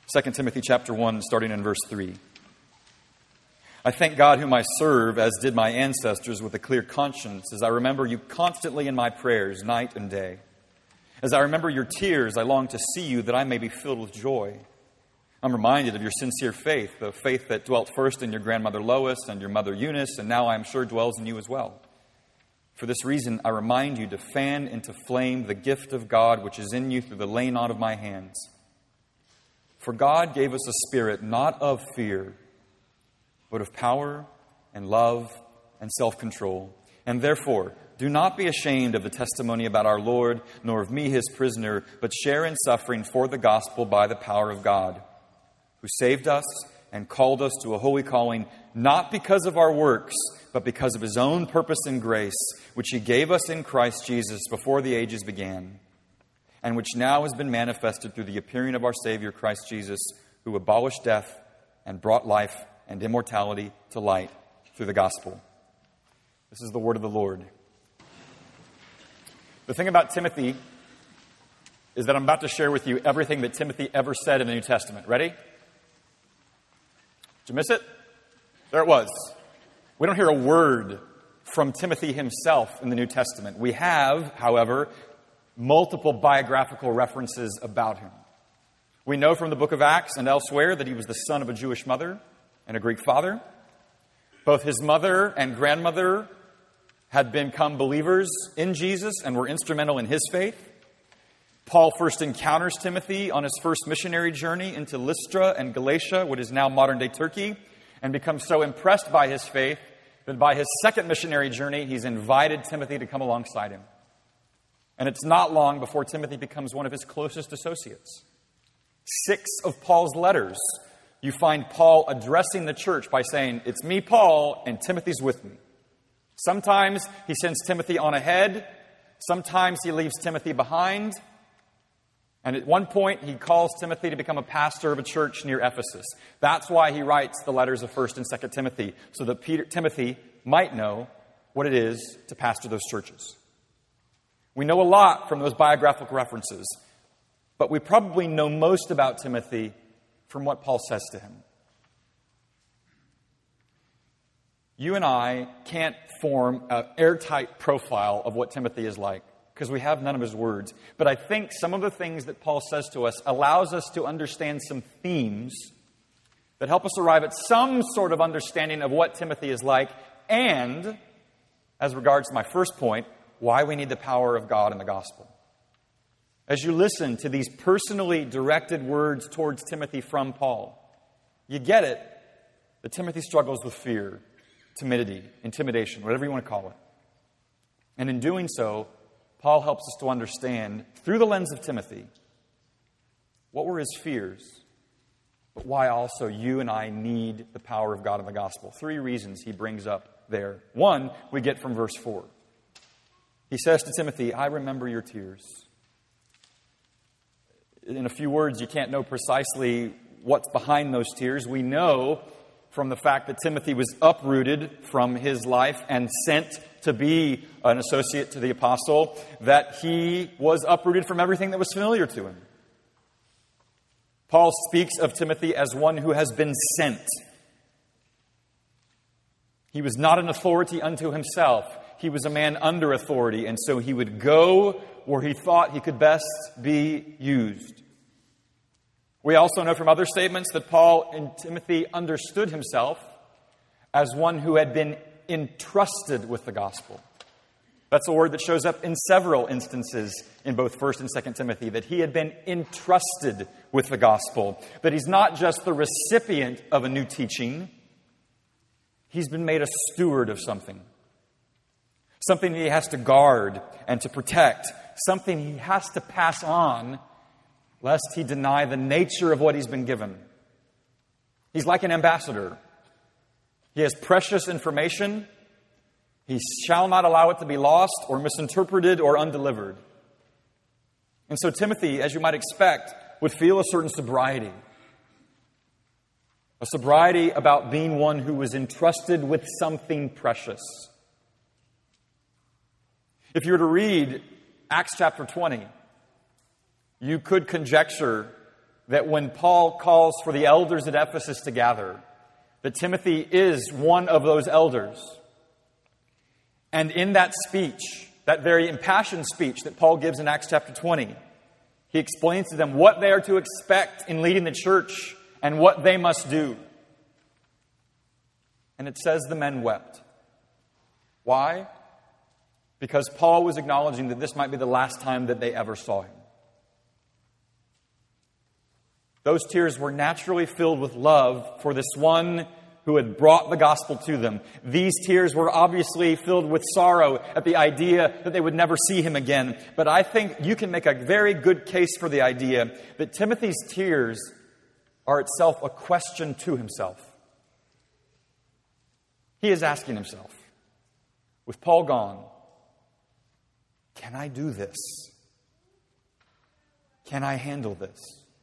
2 Timothy chapter 1, starting in verse 3. I thank God whom I serve, as did my ancestors, with a clear conscience, as I remember you constantly in my prayers, night and day. As I remember your tears, I long to see you, that I may be filled with joy. I'm reminded of your sincere faith, the faith that dwelt first in your grandmother Lois and your mother Eunice, and now I am sure dwells in you as well. For this reason, I remind you to fan into flame the gift of God which is in you through the laying on of my hands. For God gave us a spirit not of fear, but of power and love and self-control. And therefore, do not be ashamed of the testimony about our Lord, nor of me his prisoner, but share in suffering for the gospel by the power of God, who saved us and called us to a holy calling, not because of our works, but because of his own purpose and grace, which he gave us in Christ Jesus before the ages began, and which now has been manifested through the appearing of our Savior Christ Jesus, who abolished death and brought life and immortality to light through the gospel. This is the word of the Lord. The thing about Timothy is that I'm about to share with you everything that Timothy ever said in the New Testament. Ready? Did you miss it? There it was. We don't hear a word from Timothy himself in the New Testament. We have, however, multiple biographical references about him. We know from the book of Acts and elsewhere that he was the son of a Jewish mother and a Greek father. Both his mother and grandmother had become believers in Jesus and were instrumental in his faith. Paul first encounters Timothy on his first missionary journey into Lystra and Galatia, what is now modern-day Turkey, and becomes so impressed by his faith that by his second missionary journey, he's invited Timothy to come alongside him. And it's not long before Timothy becomes one of his closest associates. 6 of Paul's letters, you find Paul addressing the church by saying, "It's me, Paul, and Timothy's with me." Sometimes he sends Timothy on ahead. Sometimes he leaves Timothy behind. And at one point, he calls Timothy to become a pastor of a church near Ephesus. That's why he writes the letters of 1st and 2nd Timothy, so that Timothy might know what it is to pastor those churches. We know a lot from those biographical references, but we probably know most about Timothy from what Paul says to him. You and I can't form an airtight profile of what Timothy is like, because we have none of his words. But I think some of the things that Paul says to us allows us to understand some themes that help us arrive at some sort of understanding of what Timothy is like, and, as regards to my first point, why we need the power of God in the gospel. As you listen to these personally directed words towards Timothy from Paul, you get it that Timothy struggles with fear, timidity, intimidation, whatever you want to call it. And in doing so, Paul helps us to understand, through the lens of Timothy, what were his fears, but why also you and I need the power of God in the gospel. 3 reasons he brings up there. 1, we get from verse 4. He says to Timothy, "I remember your tears." In a few words, you can't know precisely what's behind those tears. We know from the fact that Timothy was uprooted from his life and sent to be an associate to the apostle, that he was uprooted from everything that was familiar to him. Paul speaks of Timothy as one who has been sent. He was not an authority unto himself. He was a man under authority, and so he would go where he thought he could best be used. We also know from other statements that Paul and Timothy understood himself as one who had been entrusted with the gospel. That's a word that shows up in several instances in both 1st and 2nd Timothy, that he had been entrusted with the gospel. That he's not just the recipient of a new teaching, he's been made a steward of something. Something he has to guard and to protect. Something he has to pass on, lest he deny the nature of what he's been given. He's like an ambassador. He has precious information. He shall not allow it to be lost or misinterpreted or undelivered. And so Timothy, as you might expect, would feel a certain sobriety. A sobriety about being one who was entrusted with something precious. If you were to read Acts chapter 20, you could conjecture that when Paul calls for the elders at Ephesus to gather, that Timothy is one of those elders. And in that speech, that very impassioned speech that Paul gives in Acts chapter 20, he explains to them what they are to expect in leading the church and what they must do. And it says the men wept. Why? Because Paul was acknowledging that this might be the last time that they ever saw him. Those tears were naturally filled with love for this one who had brought the gospel to them. These tears were obviously filled with sorrow at the idea that they would never see him again. But I think you can make a very good case for the idea that Timothy's tears are itself a question to himself. He is asking himself, with Paul gone, can I do this? Can I handle this?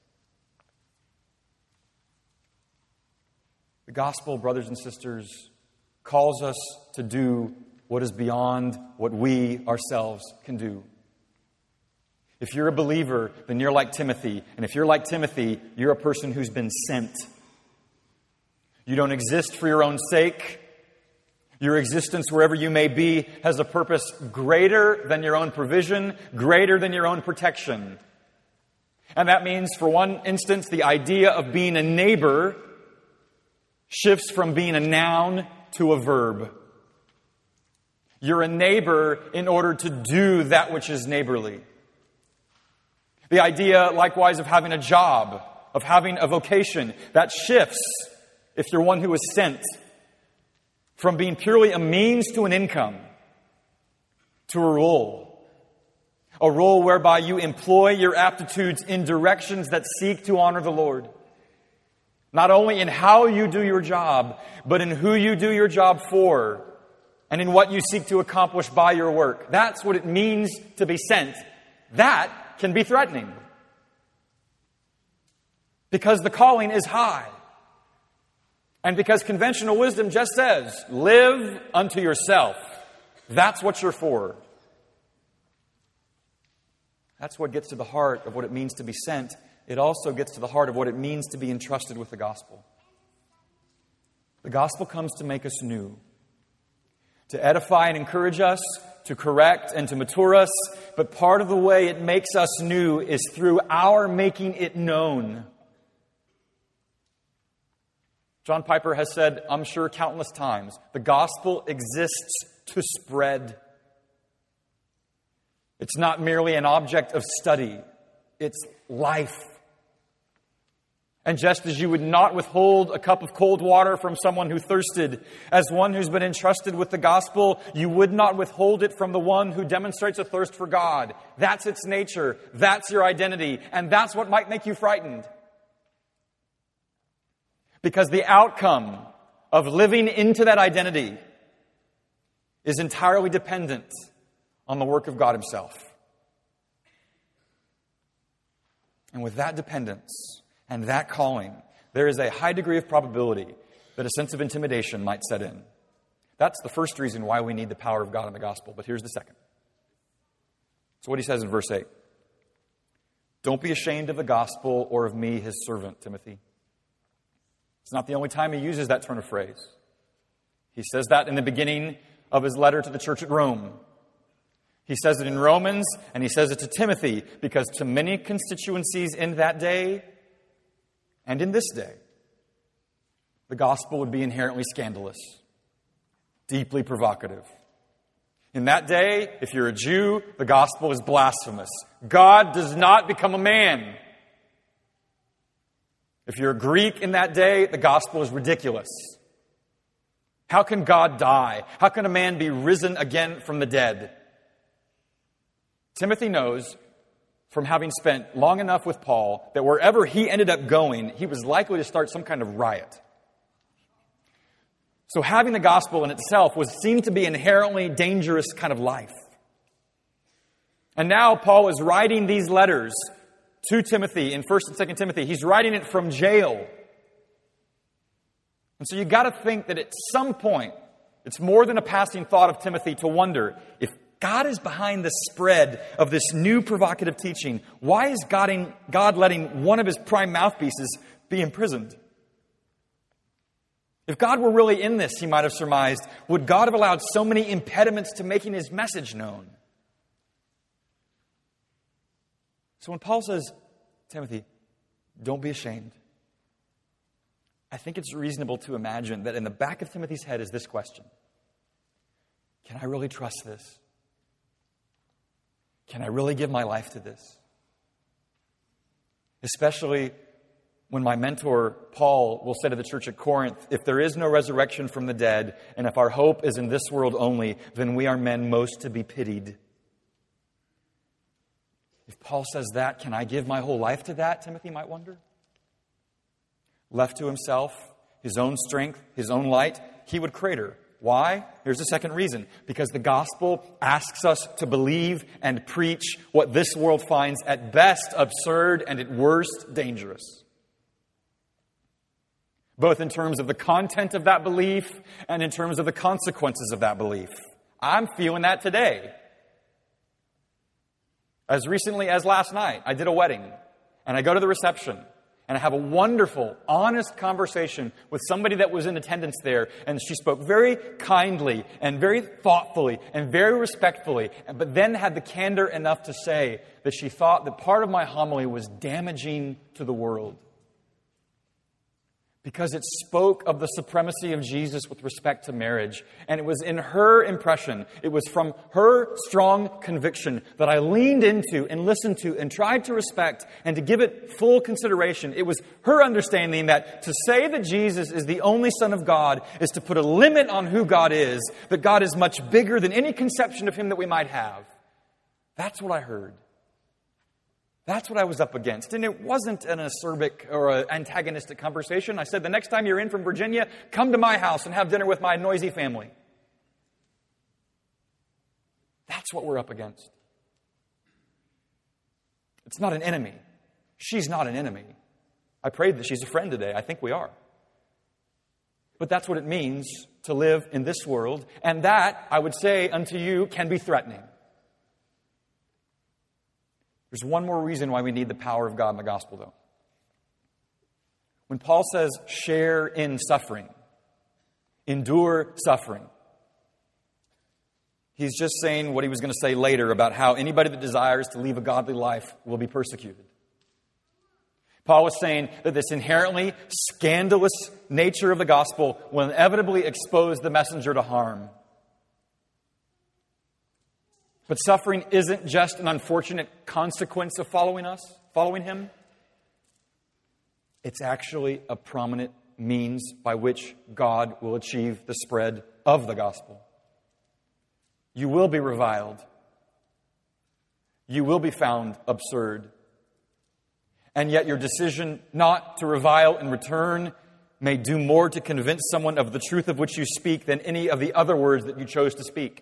The gospel, brothers and sisters, calls us to do what is beyond what we ourselves can do. If you're a believer, then you're like Timothy. And if you're like Timothy, you're a person who's been sent. You don't exist for your own sake. Your existence, wherever you may be, has a purpose greater than your own provision, greater than your own protection. And that means, for one instance, the idea of being a neighbor shifts from being a noun to a verb. You're a neighbor in order to do that which is neighborly. The idea, likewise, of having a job, of having a vocation, that shifts, if you're one who is sent, from being purely a means to an income to a role. A role whereby you employ your aptitudes in directions that seek to honor the Lord. Not only in how you do your job, but in who you do your job for, and in what you seek to accomplish by your work. That's what it means to be sent. That can be threatening. Because the calling is high. And because conventional wisdom just says, live unto yourself. That's what you're for. That's what gets to the heart of what it means to be sent. It also gets to the heart of what it means to be entrusted with the gospel. The gospel comes to make us new, to edify and encourage us, to correct and to mature us. But part of the way it makes us new is through our making it known. John Piper has said, I'm sure countless times, the gospel exists to spread. It's not merely an object of study. It's life. And just as you would not withhold a cup of cold water from someone who thirsted, as one who's been entrusted with the gospel, you would not withhold it from the one who demonstrates a thirst for God. That's its nature. That's your identity. And that's what might make you frightened. Because the outcome of living into that identity is entirely dependent on the work of God Himself. And with that dependence and that calling, there is a high degree of probability that a sense of intimidation might set in. That's the first reason why we need the power of God in the gospel. But here's the second. So what he says in verse 8. Don't be ashamed of the gospel or of me, his servant, Timothy. It's not the only time he uses that turn of phrase. He says that in the beginning of his letter to the church at Rome. He says it in Romans, and he says it to Timothy, because to many constituencies in that day and in this day, the gospel would be inherently scandalous, deeply provocative. In that day, if you're a Jew, the gospel is blasphemous. God does not become a man. If you're a Greek in that day, the gospel is ridiculous. How can God die? How can a man be risen again from the dead? Timothy knows, from having spent long enough with Paul, that wherever he ended up going, he was likely to start some kind of riot. So having the gospel in itself seemed to be an inherently dangerous kind of life. And now Paul is writing these letters to Timothy in 1 and 2 Timothy. He's writing it from jail. And so you got to think that at some point, it's more than a passing thought of Timothy to wonder, God is behind the spread of this new provocative teaching. Why is God letting one of his prime mouthpieces be imprisoned? If God were really in this, he might have surmised, would God have allowed so many impediments to making his message known? So when Paul says, Timothy, don't be ashamed, I think it's reasonable to imagine that in the back of Timothy's head is this question. Can I really trust this? Can I really give my life to this? Especially when my mentor, Paul, will say to the church at Corinth, if there is no resurrection from the dead, and if our hope is in this world only, then we are men most to be pitied. If Paul says that, can I give my whole life to that, Timothy might wonder? Left to himself, his own strength, his own light, he would crater. Why? Here's the second reason. Because the gospel asks us to believe and preach what this world finds at best absurd and at worst dangerous. Both in terms of the content of that belief and in terms of the consequences of that belief. I'm feeling that today. As recently as last night, I did a wedding, and I go to the reception, and I have a wonderful, honest conversation with somebody that was in attendance there, and she spoke very kindly and very thoughtfully and very respectfully, but then had the candor enough to say that she thought that part of my homily was damaging to the world. Because it spoke of the supremacy of Jesus with respect to marriage. And it was in her impression, it was from her strong conviction that I leaned into and listened to and tried to respect and to give it full consideration. It was her understanding that to say that Jesus is the only Son of God is to put a limit on who God is, that God is much bigger than any conception of him that we might have. That's what I heard. That's what I was up against. And it wasn't an acerbic or an antagonistic conversation. I said, the next time you're in from Virginia, come to my house and have dinner with my noisy family. That's what we're up against. It's not an enemy. She's not an enemy. I prayed that she's a friend today. I think we are. But that's what it means to live in this world. And that, I would say unto you, can be threatening. There's one more reason why we need the power of God in the gospel, though. When Paul says, share in suffering, endure suffering, he's just saying what he was going to say later about how anybody that desires to live a godly life will be persecuted. Paul was saying that this inherently scandalous nature of the gospel will inevitably expose the messenger to harm. But suffering isn't just an unfortunate consequence of following him. It's actually a prominent means by which God will achieve the spread of the gospel. You will be reviled. You will be found absurd. And yet your decision not to revile in return may do more to convince someone of the truth of which you speak than any of the other words that you chose to speak.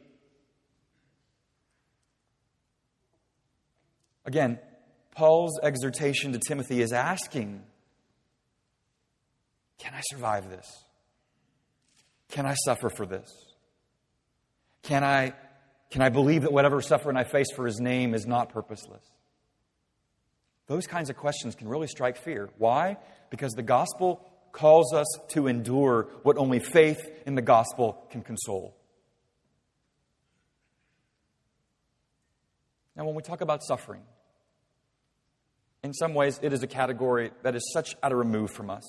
Again, Paul's exhortation to Timothy is asking, can I survive this? Can I suffer for this? Can I believe that whatever suffering I face for his name is not purposeless? Those kinds of questions can really strike fear. Why? Because the gospel calls us to endure what only faith in the gospel can console. Now, when we talk about suffering, in some ways it is a category that is such at a remove from us.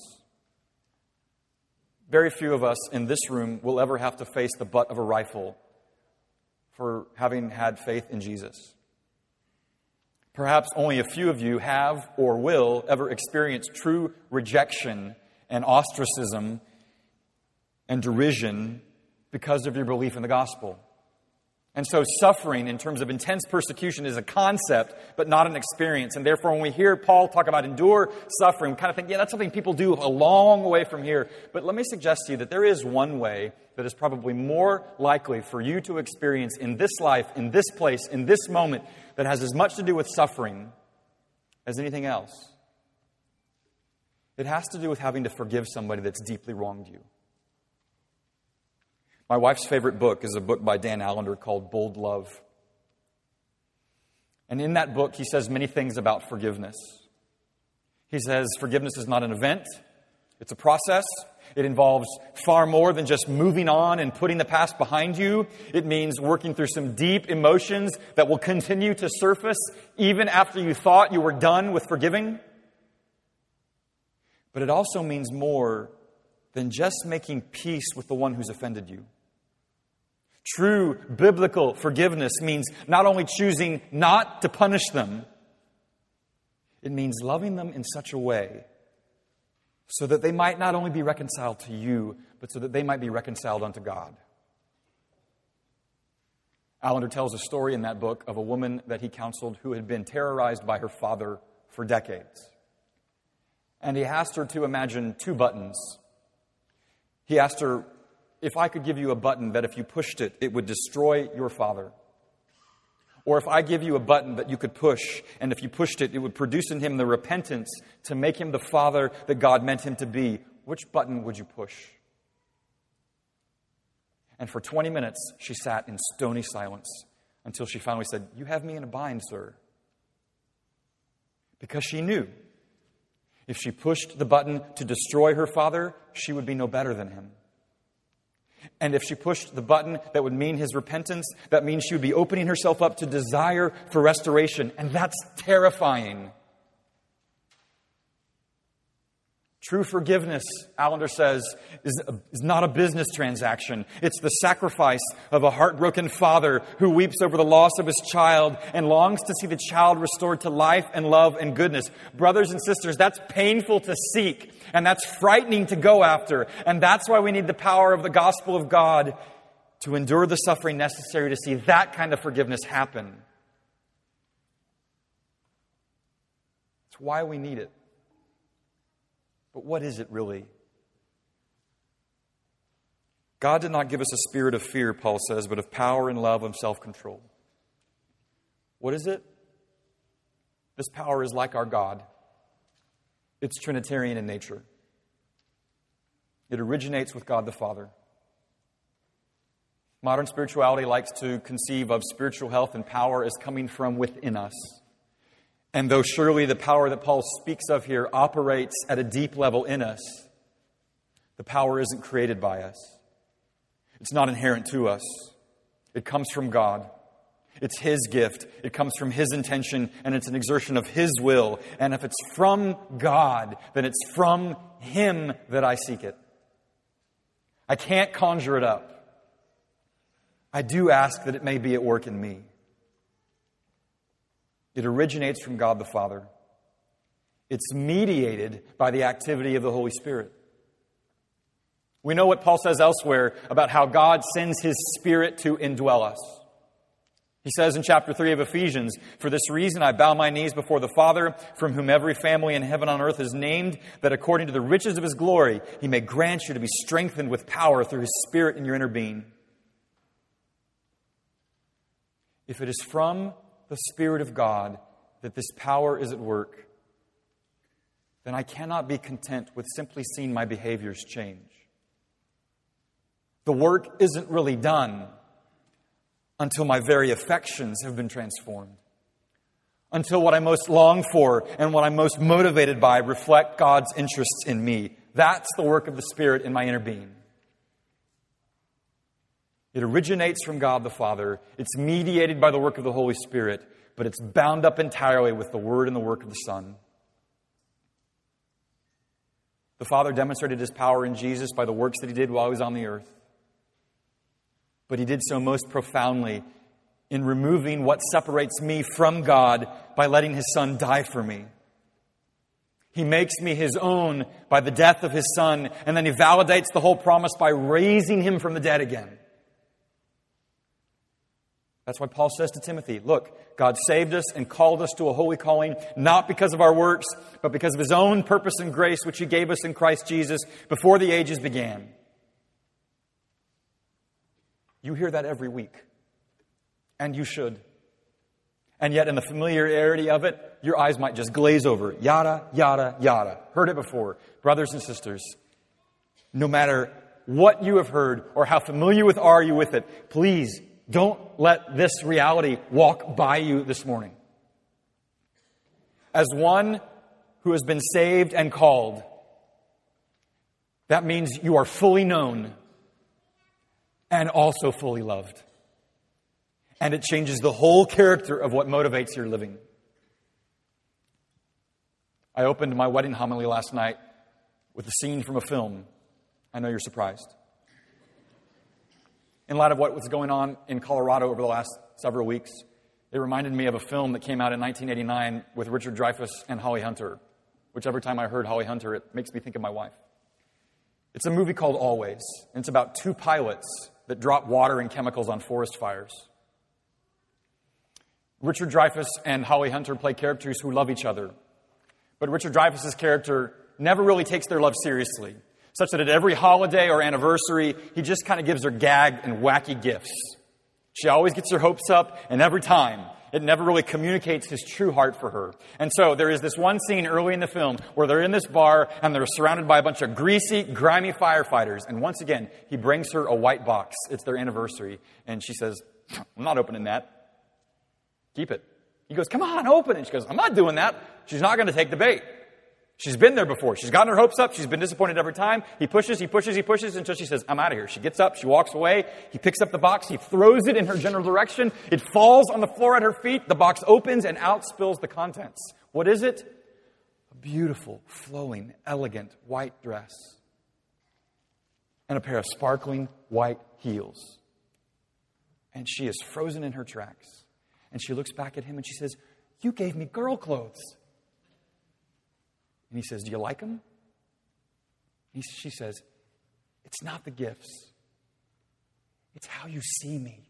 Very few of us in this room will ever have to face the butt of a rifle for having had faith in Jesus. Perhaps only a few of you have or will ever experience true rejection and ostracism and derision because of your belief in the gospel. And so suffering in terms of intense persecution is a concept, but not an experience. And therefore, when we hear Paul talk about endure suffering, we kind of think, yeah, that's something people do a long way from here. But let me suggest to you that there is one way that is probably more likely for you to experience in this life, in this place, in this moment, that has as much to do with suffering as anything else. It has to do with having to forgive somebody that's deeply wronged you. My wife's favorite book is a book by Dan Allender called Bold Love. And in that book, he says many things about forgiveness. He says forgiveness is not an event. It's a process. It involves far more than just moving on and putting the past behind you. It means working through some deep emotions that will continue to surface even after you thought you were done with forgiving. But it also means more than just making peace with the one who's offended you. True biblical forgiveness means not only choosing not to punish them, it means loving them in such a way so that they might not only be reconciled to you, but so that they might be reconciled unto God. Allender tells a story in that book of a woman that he counseled who had been terrorized by her father for decades. And he asked her to imagine two buttons. He asked her, if I could give you a button that if you pushed it, it would destroy your father. Or if I give you a button that you could push, and if you pushed it, it would produce in him the repentance to make him the father that God meant him to be, which button would you push? And for 20 minutes, she sat in stony silence until she finally said, "You have me in a bind, sir." Because she knew if she pushed the button to destroy her father, she would be no better than him. And if she pushed the button that would mean his repentance, that means she would be opening herself up to desire for restoration. And that's terrifying. True forgiveness, Allender says, is not a business transaction. It's the sacrifice of a heartbroken father who weeps over the loss of his child and longs to see the child restored to life and love and goodness. Brothers and sisters, that's painful to seek, and that's frightening to go after. And that's why we need the power of the gospel of God to endure the suffering necessary to see that kind of forgiveness happen. It's why we need it. But what is it really? God did not give us a spirit of fear, Paul says, but of power and love and self-control. What is it? This power is like our God. It's Trinitarian in nature. It originates with God the Father. Modern spirituality likes to conceive of spiritual health and power as coming from within us. And though surely the power that Paul speaks of here operates at a deep level in us, the power isn't created by us. It's not inherent to us. It comes from God. It's His gift. It comes from His intention, and it's an exertion of His will. And if it's from God, then it's from Him that I seek it. I can't conjure it up. I do ask that it may be at work in me. It originates from God the Father. It's mediated by the activity of the Holy Spirit. We know what Paul says elsewhere about how God sends His Spirit to indwell us. He says in chapter 3 of Ephesians, "For this reason I bow my knees before the Father, from whom every family in heaven and on earth is named, that according to the riches of His glory He may grant you to be strengthened with power through His Spirit in your inner being." If it is from the Spirit of God that this power is at work, then I cannot be content with simply seeing my behaviors change. The work isn't really done until my very affections have been transformed, until what I most long for and what I'm most motivated by reflect God's interests in me. That's the work of the Spirit in my inner being. It originates from God the Father. It's mediated by the work of the Holy Spirit, but it's bound up entirely with the Word and the work of the Son. The Father demonstrated His power in Jesus by the works that He did while He was on the earth. But He did so most profoundly in removing what separates me from God by letting His Son die for me. He makes me His own by the death of His Son, and then He validates the whole promise by raising Him from the dead again. That's why Paul says to Timothy, look, God saved us and called us to a holy calling, not because of our works, but because of His own purpose and grace, which He gave us in Christ Jesus before the ages began. You hear that every week. And you should. And yet in the familiarity of it, your eyes might just glaze over. Yada, yada, yada. Heard it before. Brothers and sisters, no matter what you have heard or how familiar are you with it, please don't let this reality walk by you this morning. as one who has been saved and called, that means you are fully known and also fully loved. And it changes the whole character of what motivates your living. I opened my wedding homily last night with a scene from a film. I know you're surprised. In light of what was going on in Colorado over the last several weeks, it reminded me of a film that came out in 1989 with Richard Dreyfuss and Holly Hunter, which every time I heard Holly Hunter, it makes me think of my wife. It's a movie called Always, and it's about two pilots that drop water and chemicals on forest fires. Richard Dreyfuss and Holly Hunter play characters who love each other. But Richard Dreyfuss's character never really takes their love seriously, such that at every holiday or anniversary, he just kind of gives her gag and wacky gifts. She always gets her hopes up, and every time, it never really communicates his true heart for her. And so there is this one scene early in the film where they're in this bar, and they're surrounded by a bunch of greasy, grimy firefighters. And once again, he brings her a white box. It's their anniversary. And she says, I'm not opening that. Keep it. He goes, come on, open it. She goes, I'm not doing that. She's not going to take the bait. She's been there before. She's gotten her hopes up. She's been disappointed every time. He pushes until she says, I'm out of here. She gets up. She walks away. He picks up the box. He throws it in her general direction. It falls on the floor at her feet. The box opens and out spills the contents. What is it? A beautiful, flowing, elegant white dress. And a pair of sparkling white heels. And she is frozen in her tracks. And she looks back at him and she says, you gave me girl clothes. And he says, do you like them? She says, it's not the gifts. It's how you see me.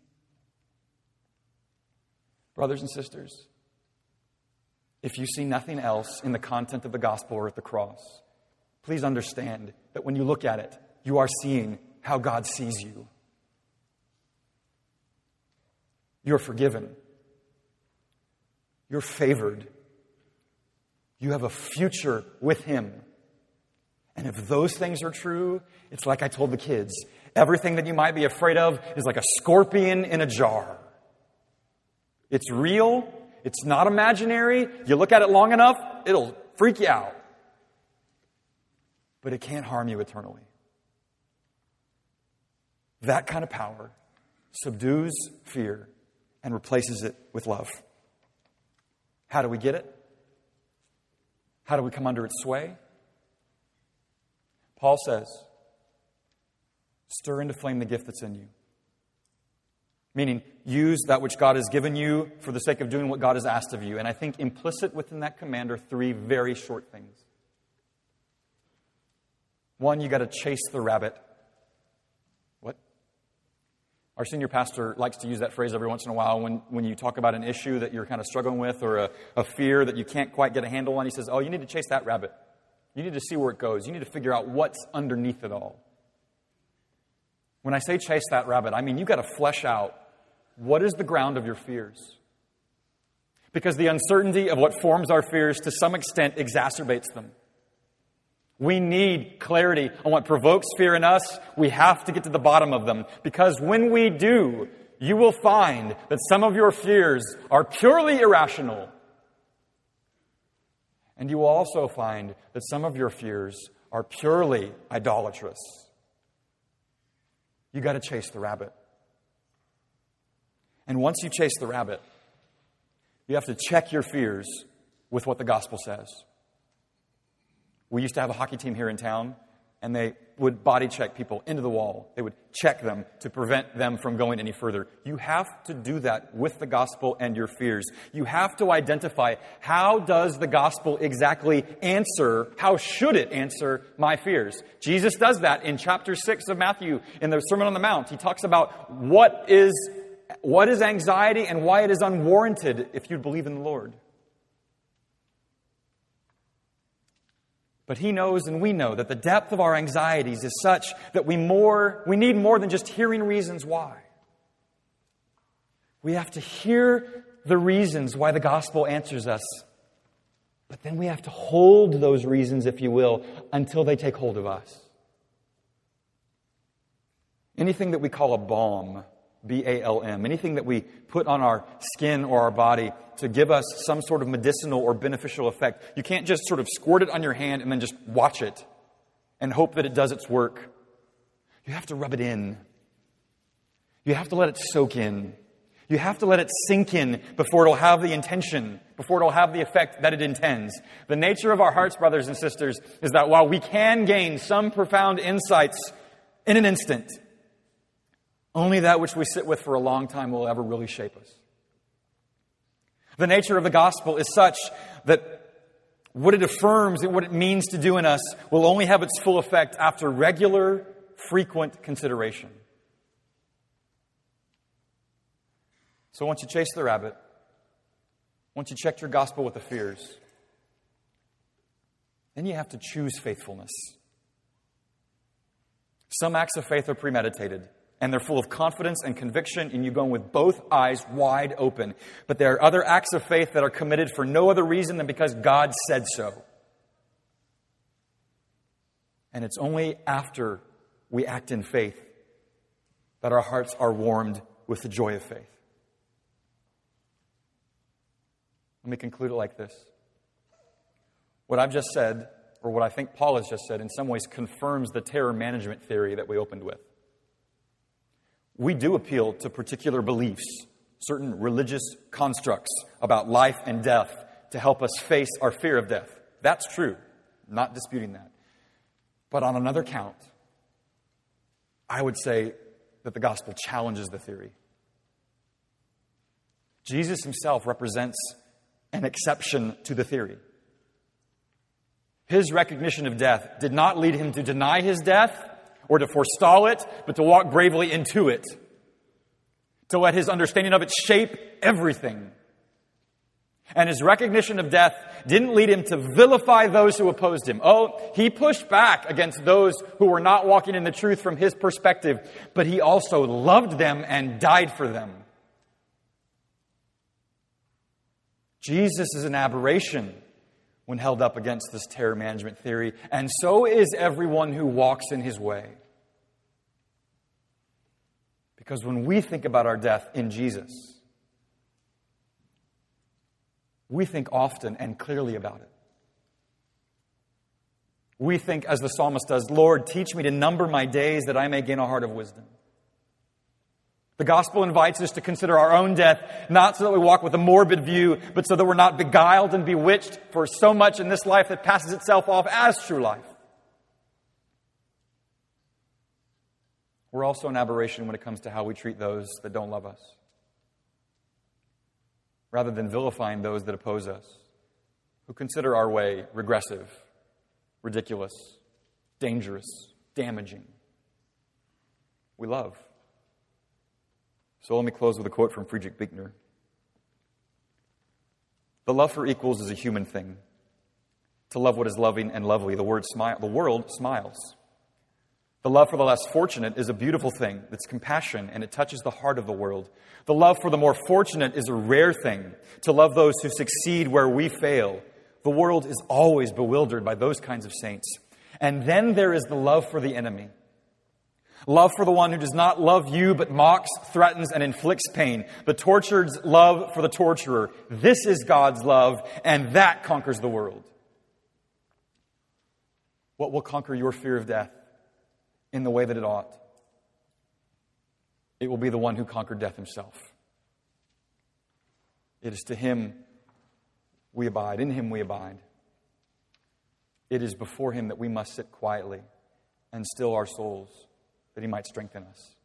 Brothers and sisters, if you see nothing else in the content of the gospel or at the cross, please understand that when you look at it, you are seeing how God sees you. You're forgiven. You're favored. You have a future with Him. And if those things are true, it's like I told the kids. Everything that you might be afraid of is like a scorpion in a jar. It's real. It's not imaginary. You look at it long enough, it'll freak you out. But it can't harm you eternally. That kind of power subdues fear and replaces it with love. How do we get it? How do we come under its sway? Paul says, stir into flame the gift that's in you. Meaning, use that which God has given you for the sake of doing what God has asked of you. And I think implicit within that command are three very short things. One, you got to chase the rabbit. What? Our senior pastor likes to use that phrase every once in a while when you talk about an issue that you're kind of struggling with or a fear that you can't quite get a handle on. He says, you need to chase that rabbit. You need to see where it goes. You need to figure out what's underneath it all. When I say chase that rabbit, I mean you got to flesh out what is the ground of your fears. Because the uncertainty of what forms our fears to some extent exacerbates them. We need clarity on what provokes fear in us. We have to get to the bottom of them. Because when we do, you will find that some of your fears are purely irrational. And you will also find that some of your fears are purely idolatrous. You got to chase the rabbit. And once you chase the rabbit, you have to check your fears with what the gospel says. We used to have a hockey team here in town, and they would body check people into the wall. They would check them to prevent them from going any further. You have to do that with the gospel and your fears. You have to identify, how does the gospel exactly answer, how should it answer my fears? Jesus does that in chapter 6 of Matthew in the Sermon on the Mount. He talks about what is anxiety and why it is unwarranted if you believe in the Lord. But He knows and we know that the depth of our anxieties is such that we need more than just hearing reasons why. We have to hear the reasons why the gospel answers us. But then we have to hold those reasons, if you will, until they take hold of us. Anything that we call a balm B-A-L-M. Anything that we put on our skin or our body to give us some sort of medicinal or beneficial effect. You can't just sort of squirt it on your hand and then just watch it and hope that it does its work. You have to rub it in. You have to let it soak in. You have to let it sink in before it'll have the intention, before it'll have the effect that it intends. The nature of our hearts, brothers and sisters, is that while we can gain some profound insights in an instant, only that which we sit with for a long time will ever really shape us. The nature of the gospel is such that what it affirms and what it means to do in us will only have its full effect after regular, frequent consideration. So once you chase the rabbit, once you checked your gospel with the fears, then you have to choose faithfulness. Some acts of faith are premeditated, and they're full of confidence and conviction, and you go in with both eyes wide open. But there are other acts of faith that are committed for no other reason than because God said so. And it's only after we act in faith that our hearts are warmed with the joy of faith. Let me conclude it like this. What I've just said, or what I think Paul has just said, in some ways confirms the terror management theory that we opened with. We do appeal to particular beliefs, certain religious constructs about life and death to help us face our fear of death. That's true. I'm not disputing that. But on another count, I would say that the gospel challenges the theory. Jesus himself represents an exception to the theory. His recognition of death did not lead him to deny his death or to forestall it, but to walk bravely into it, to let his understanding of it shape everything. And his recognition of death didn't lead him to vilify those who opposed him. Oh, he pushed back against those who were not walking in the truth from his perspective, but he also loved them and died for them. Jesus is an aberration when held up against this terror management theory, and so is everyone who walks in his way. Because when we think about our death in Jesus, we think often and clearly about it. We think, as the psalmist does, Lord, teach me to number my days that I may gain a heart of wisdom. The gospel invites us to consider our own death, not so that we walk with a morbid view, but so that we're not beguiled and bewitched for so much in this life that passes itself off as true life. We're also an aberration when it comes to how we treat those that don't love us, rather than vilifying those that oppose us, who consider our way regressive, ridiculous, dangerous, damaging. We love. So let me close with a quote from Friedrich Buechner. The love for equals is a human thing. To love what is loving and lovely, the world smiles. The love for the less fortunate is a beautiful thing. It's compassion, and it touches the heart of the world. The love for the more fortunate is a rare thing. To love those who succeed where we fail. The world is always bewildered by those kinds of saints. And then there is the love for the enemy. Love for the one who does not love you, but mocks, threatens, and inflicts pain. The tortured's love for the torturer. This is God's love, and that conquers the world. What will conquer your fear of death in the way that it ought? It will be the one who conquered death himself. It is to him we abide. In him we abide. It is before him that we must sit quietly and still our souls, that he might strengthen us.